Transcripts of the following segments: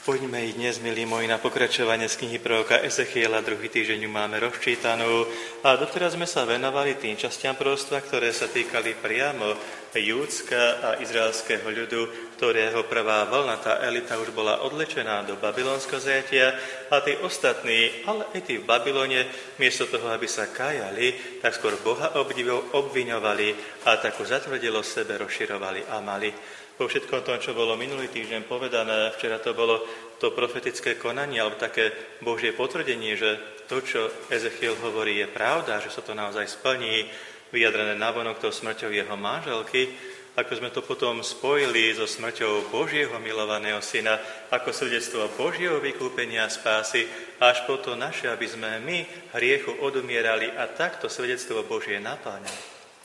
Poďme i dnes, milí moji, na pokračovanie z knihy proroka Ezechiela. Druhý týždeň ju máme rozčítanú. A doteraz sme sa venovali tým častiam proroctva, ktoré sa týkali priamo Júdska a izraelského ľudu, ktorého prvá vlna, tá elita, už bola odlečená do babylonského zajatia a tí ostatní, ale aj tí v Babylone, miesto toho, aby sa kájali, tak skôr Boha obviňovali a takú zatvrdilosť sebe rozširovali a mali. Po všetkom tom, čo bolo minulý týždeň povedané, včera to bolo to profetické konanie, alebo také Božie potvrdenie, že to, čo Ezechiel hovorí, je pravda, že sa to naozaj splní, vyjadrené navonok tou smrťou jeho manželky, ako sme to potom spojili so smrťou Božieho milovaného syna, ako svedectvo Božieho vykúpenia a spásy, až po to naše, aby sme my hriechu odumierali a takto svedectvo Božie naplňali.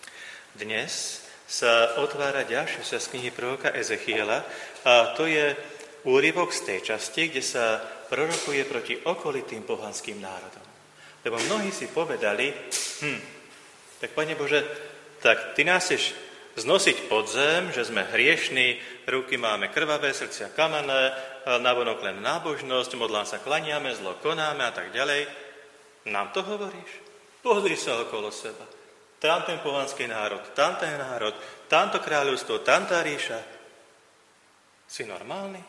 Dnes sa otvára ďalšia z knihy proroka Ezechiela a to je úryvok z tej časti, kde sa prorokuje proti okolitým pohanským národom. Lebo mnohí si povedali, tak Pane Bože, tak Ty nás chceš znosiť pod zem, že sme hriešní, ruky máme krvavé, srdcia kamenné, navonok len nábožnosť, modlám sa klaniame, zlo konáme a tak ďalej. Nám to hovoríš? Pozri sa okolo seba. Tam ten pohanský národ, tam ten národ, tamto kráľovstvo, tamtá ríša. Si normálny?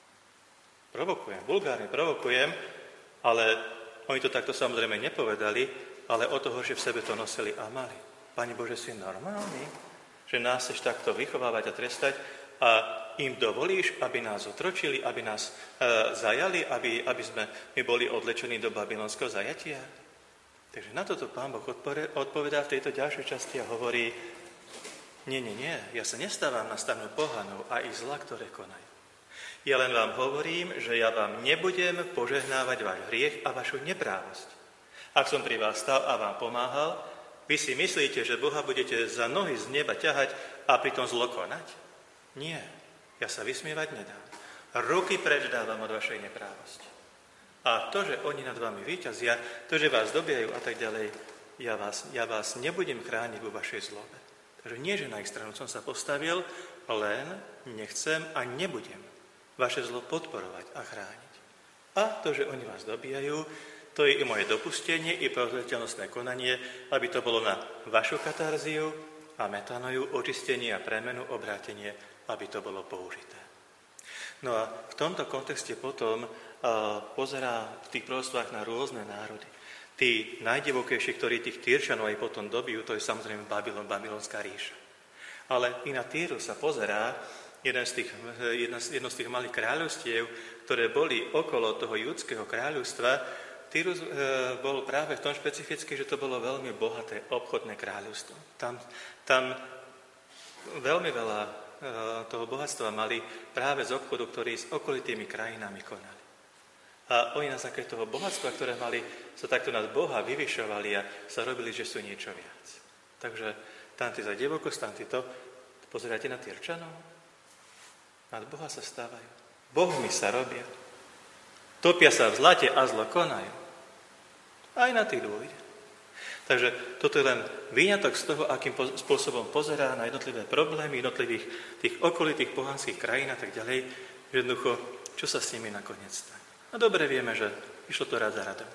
Provokujem, vulgárne provokujem, ale oni to takto samozrejme nepovedali, ale o toho, že v sebe to nosili a mali. Pane Bože, si normálny? Že nás chceš takto vychovávať a trestať a im dovolíš, aby nás otročili, aby nás zajali, aby sme my boli odlečení do babylonského zajatia? Takže na toto Pán Boh odpovedá v tejto ďalšej časti a hovorí, nie, ja sa nestávam na stranu pohanov a ich zla, ktoré konajú. Ja len vám hovorím, že ja vám nebudem požehnávať váš hriech a vašu neprávosť. Ak som pri vás stal a vám pomáhal, vy si myslíte, že Boha budete za nohy z neba ťahať a pritom zlo konať? Nie, ja sa vysmievať nedám. Ruky preč dávam od vašej neprávosti. A to, že oni nad vami víťazia, to, že vás dobijajú a tak ďalej, ja vás nebudem chrániť vo vašej zlobe. Takže nie, že na ich stranu som sa postavil, len nechcem a nebudem vaše zlo podporovať a chrániť. A to, že oni vás dobijajú, to je i moje dopustenie, i prozreteľnostné konanie, aby to bolo na vašu katarziu a metanoju, očistenie a premenu, obrátenie, aby to bolo použité. No a v tomto kontexte potom pozerá v tých proroctvách na rôzne národy. Tí najdivokejší, ktorí tých Tyrčanov aj potom dobijú, to je samozrejme babylonská ríša. Ale i na Týru sa pozerá jedno z tých malých kráľovstiev, ktoré boli okolo toho judského kráľovstva. Týrus bol práve v tom špecificky, že to bolo veľmi bohaté obchodné kráľovstvo. Tam veľmi veľa toho bohatstva mali práve z obchodu, ktorý s okolitými krajinami konali. A oni na základe toho bohatstva, ktoré mali, sa takto nad Boha vyvyšovali a sa robili, že sú niečo viac. Takže tamtí za divokosť, tamtí to. Pozeráte na Tyrčanov? Nad Boha sa stávajú. Bohmi sa robia. Topia sa v zlate a zlo konajú. Aj na tých dôjde. Takže toto je len výňatok z toho, akým spôsobom pozerá na jednotlivé problémy jednotlivých tých okolitých pohanských krajín a tak ďalej. Jednoducho, čo sa s nimi nakoniec stane. No dobre vieme, že išlo to rád za radom.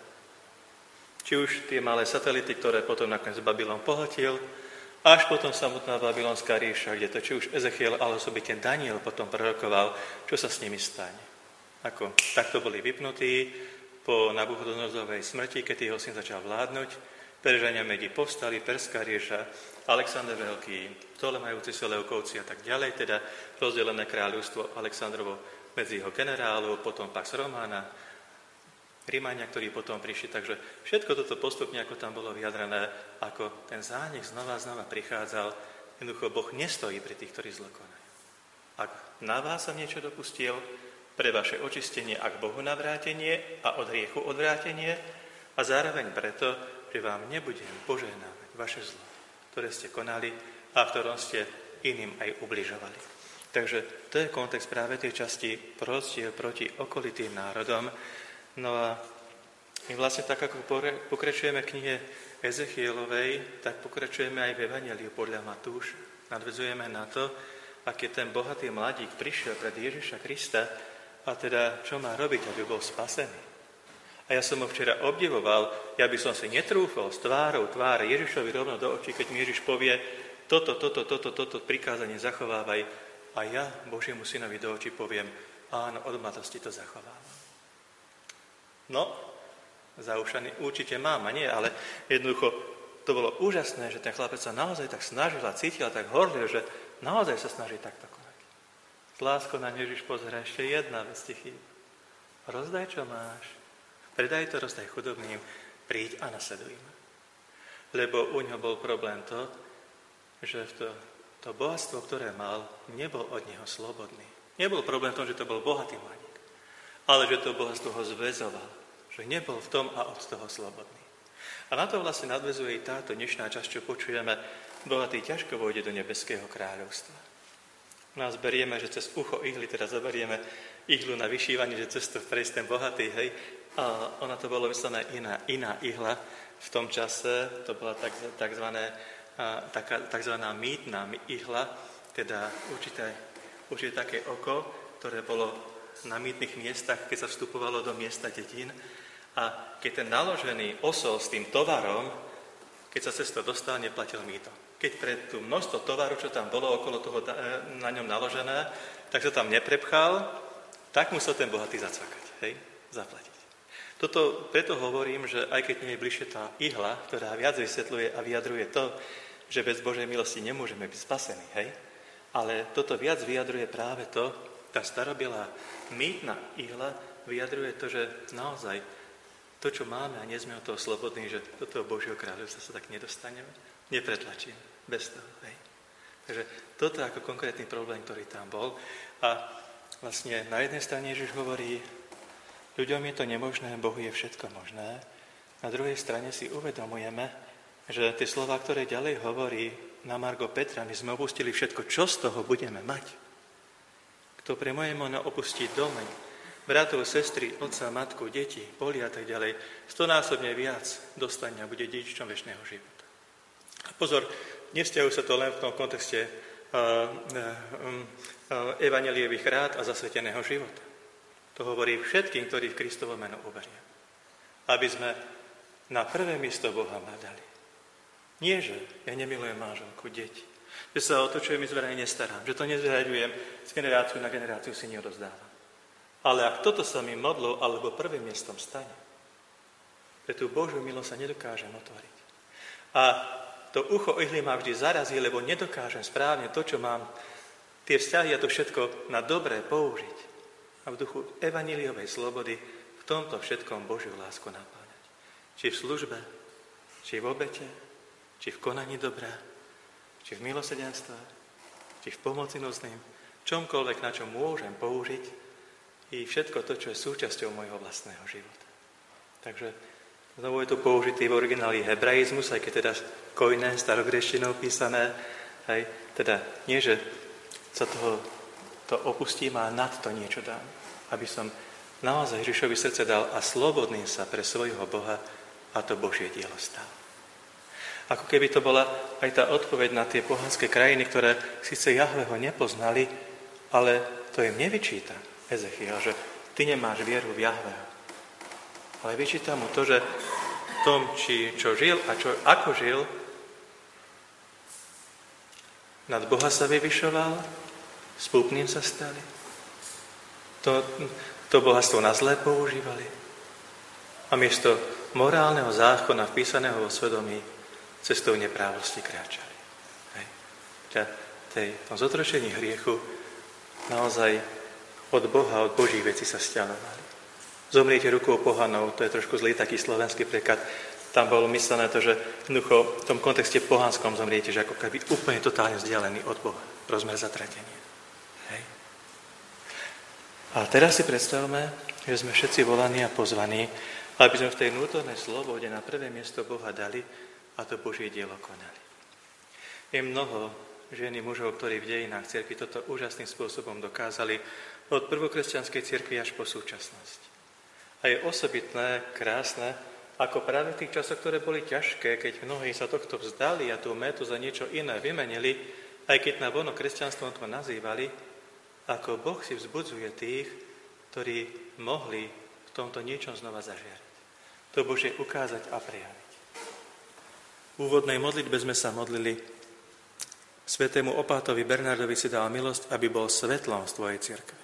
Či už tie malé satelity, ktoré potom nakoniec Babylon pohltil, až potom samotná babylonská ríša, kde to či už Ezechiel, ale osobitne Daniel potom prorokoval, čo sa s nimi stane. Ako takto boli vypnutí po Nabuchodonozovej smrti, keď jeho syn začal vládnuť. Peržania Medi povstali, Perská ríša, Alexander Veľký, Ptolemajúci Seleukovci a tak ďalej, teda rozdelené kráľovstvo Alexandrovo medzi jeho generálov, potom Pax Romana, Rímania, ktorí potom prišli. Takže všetko toto postupne, ako tam bolo vyjadrené, ako ten zánik znova prichádzal, jednoducho Boh nestojí pri tých, ktorí zlo konajú. Ak na vás sa niečo dopustil, pre vaše očistenie a k Bohu navrátenie a od hriechu odvrátenie a zároveň preto, že vám nebudem požehnávať vaše zlo, ktoré ste konali a v ktorom ste iným aj ubližovali. Takže to je kontext práve tej časti proroctiev proti okolitým národom. No a my vlastne tak, ako pokračujeme v knihe Ezechielovej, tak pokračujeme aj v Evanjeliu podľa Matúša. Nadväzujeme na to, aký ten bohatý mladík prišiel pred Ježiša Krista a teda čo má robiť, aby bol spasený. A ja som ho včera obdivoval, ja by som si netrúfol s tvárou tvár Ježišovi rovno do očí, keď mi Ježiš povie, toto prikázanie zachovávaj, a ja Božiemu synovi do očí poviem, áno, od mladosti to zachovávam. No, za ušami určite mám, a nie, ale jednoducho to bolo úžasné, že ten chlapec sa naozaj tak snažil a cítil a tak horlil, že naozaj sa snaží takto konať. S láskou na Ježiš pozerá, ešte jedna vec ti chýba. Rozdaj, čo máš. Predaj to, rozdaj chudobným. Príď a nasleduj ma. Lebo u ňoho bol problém to, že to bohatstvo, ktoré mal, nebol od neho slobodný. Nebol problém v tom, že to bol bohatý mladík, ale že to bohatstvo ho zväzoval. Že nebol v tom a od toho slobodný. A na to vlastne nadväzuje i táto dnešná časť, čo počujeme, bohatý ťažko vojde do nebeského kráľovstva. Nás berieme, že cez ucho ihly, teda zoberieme ihlu na vyšívanie, že cez to prejsť ten bohatý, hej. A ona to bolo myslené iná ihla v tom čase, to bola takzvaná mýtna ihla, teda určité také oko, ktoré bolo na mýtnych miestach, keď sa vstupovalo do miesta dedín. A keď ten naložený osol s tým tovarom, keď sa cez to dostal, neplatil mýto. Keď pre tú množstvo tovaru, čo tam bolo okolo toho na ňom naložené, tak sa tam neprepchal, tak musel ten bohatý zacvakať, hej, zaplatiť. Preto hovorím, že aj keď nie je bližšie tá ihla, ktorá viac vysvetľuje a vyjadruje to, že bez Božej milosti nemôžeme byť spasení, hej, ale toto viac vyjadruje práve to, tá starobilá mýtna ihla vyjadruje to, že naozaj to, čo máme a nie sme od toho slobodní, že do toho Božieho kráľovstva sa tak nedostaneme, nepretlačíme bez toho. Hej. Takže toto je ako konkrétny problém, ktorý tam bol. A vlastne na jednej strane Ježiš hovorí, ľuďom je to nemožné, Bohu je všetko možné. Na druhej strane si uvedomujeme, že tie slová, ktoré ďalej hovorí na margo Petra, my sme opustili všetko, čo z toho budeme mať. Kto pre moje meno opustí domy, bratov, sestry, otca, matku, deti, poli a tak ďalej, 100-násobne viac dostane a bude dedičom večného života. A pozor, nevzťahuje sa to len v tom kontexte evanjeliových rád a zasveteného života. To hovorí všetkým, ktorí v Kristovo meno uveria. Aby sme na prvé miesto Boha dali. Nie, že ja nemilujem manželku, deti, že sa o to, čo je mi zverejne, nestarám, že to nezveľaďujem z generáciu na generáciu, si neodozdávam. Ale ak toto sa mi modlou alebo prvým miestom stane, pre tú Božiu milosť sa nedokážem otvoriť. A to ucho ihly ma vždy zarazí, lebo nedokážem správne to, čo mám, tie vzťahy a to všetko na dobré použiť. A v duchu evanjeliovej slobody v tomto všetkom Božiu lásku napáňať. Či v službe, či v obete, či v konaní dobra, či v milosrdenstve, či v pomoci núdznym, čomkoľvek, na čo môžem použiť i všetko to, čo je súčasťou môjho vlastného života. Takže znovu je tu použitý v origináli hebraizmus, aj keď teda koiné, starogréštinou písané, hej, teda nie, že sa to opustím a nad to niečo dám, aby som naozaj Ježišovi srdce dal a slobodným sa pre svojho Boha a to Božie dielo stal. Ako keby to bola aj tá odpoveď na tie pohanské krajiny, ktoré síce Jahveho nepoznali, ale to im nevyčíta Ezechiel, že ty nemáš vieru v Jahveho. Ale vyčíta mu to, že tom, čo žil a ako žil, nad Boha sa vyvyšoval, spúpnym sa stali. To bohatstvo na zlé používali. A miesto morálneho zákona vpísaného vo svedomí cestou neprávosti kráčali. V tom zotročení hriechu naozaj od Boha, od Božích vecí sa sťahovali. Zomriete rukou pohanov, to je trošku zlý taký slovenský preklad. Tam bolo myslené to, že v tom kontexte pohanskom zomriete, že ako keby úplne totálne vzdialený od Boha. Rozmer zatratenia. Hej. A teraz si predstavme, že sme všetci volaní a pozvaní, aby sme v tej vnútornej slobode na prvé miesto Boha dali a to Božie dielo konali. Je mnoho žien i mužov, ktorí v dejinách cirkvi toto úžasným spôsobom dokázali od prvokresťanskej cirkvi až po súčasnosť. A je osobitné, krásne, ako práve v tých časoch, ktoré boli ťažké, keď mnohí sa tohto vzdali a tú métu za niečo iné vymenili, aj keď na vono kresťanstvom to nazývali, ako Boh si vzbudzuje tých, ktorí mohli v tomto niečom znova zažiariť. To Božie ukázať a prejaviť. V úvodnej modlitbe sme sa modlili: Svätému opátovi Bernardovi si dal milosť, aby bol svetlom v tvojej cirkvi.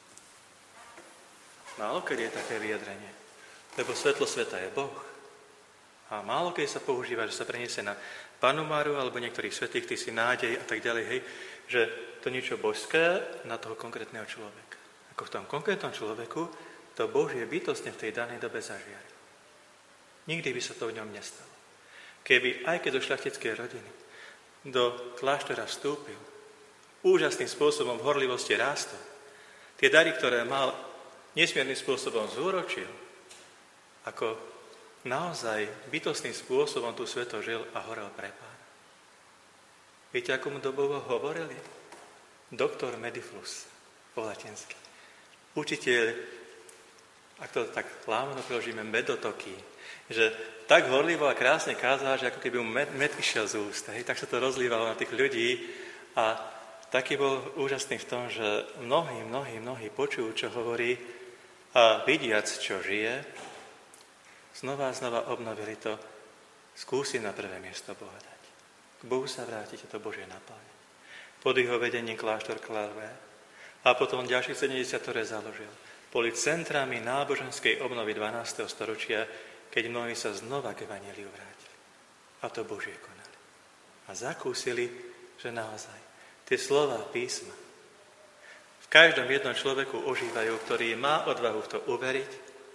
Málo kedy je také vyjadrenie, lebo svetlo sveta je Boh. A málo kedy sa používa, že sa preniesie na Pannu Máriu alebo niektorých svätých, ty si nádej a tak ďalej, hej, že to niečo božské na toho konkrétneho človeka. Ako v tom konkrétnom človeku to Božie bytostne v tej danej dobe zažiari. Nikdy by sa to v ňom nestalo. Keby aj keď do šľachtickej rodiny do kláštora vstúpil, úžasným spôsobom v horlivosti rástol, tie dary, ktoré mal, nesmiernym spôsobom zúročil, ako naozaj bytostným spôsobom tu sveto žil a horel pre Pána. Viete, ako mu dobovo hovorili? Doktor mediflus, po latinsky. Učiteľ, ak to tak lámano preložíme, medotoký, že tak horlivo a krásne kázal, že ako keby mu med išiel z úst. Hej, tak sa to rozlívalo na tých ľudí a taký bol úžasný v tom, že mnohí počujú, čo hovorí a vidiac, čo žije, znova obnovili to, skúsi na prvé miesto Boha dať. K Bohu sa vrátite, to Božie naplne. Pod jeho vedením kláštor Clairvaux a potom ďalších 70, ktoré založil, boli centrami náboženskej obnovy 12. storočia, keď mnohí sa znova k evanjeliu vrátili. A to Božie konali. A zakúsili, že naozaj tie slová písma v každom jednom človeku ožívajú, ktorý má odvahu v to uveriť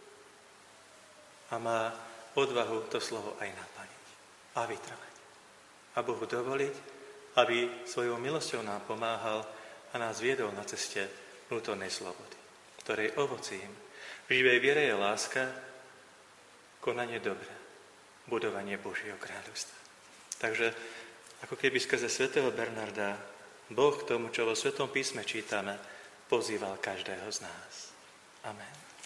a má odvahu to slovo aj naplniť a vytrvať. A Bohu dovoliť, aby svojou milosťou nám pomáhal a nás viedol na ceste vnútornej slobody, ktorej ovocím v živej viere je láska, konanie dobra, budovanie Božieho kráľovstva. Takže ako keby skrze svätého Bernarda Boh k tomu, čo vo Svätom písme čítame, pozýval každého z nás. Amen.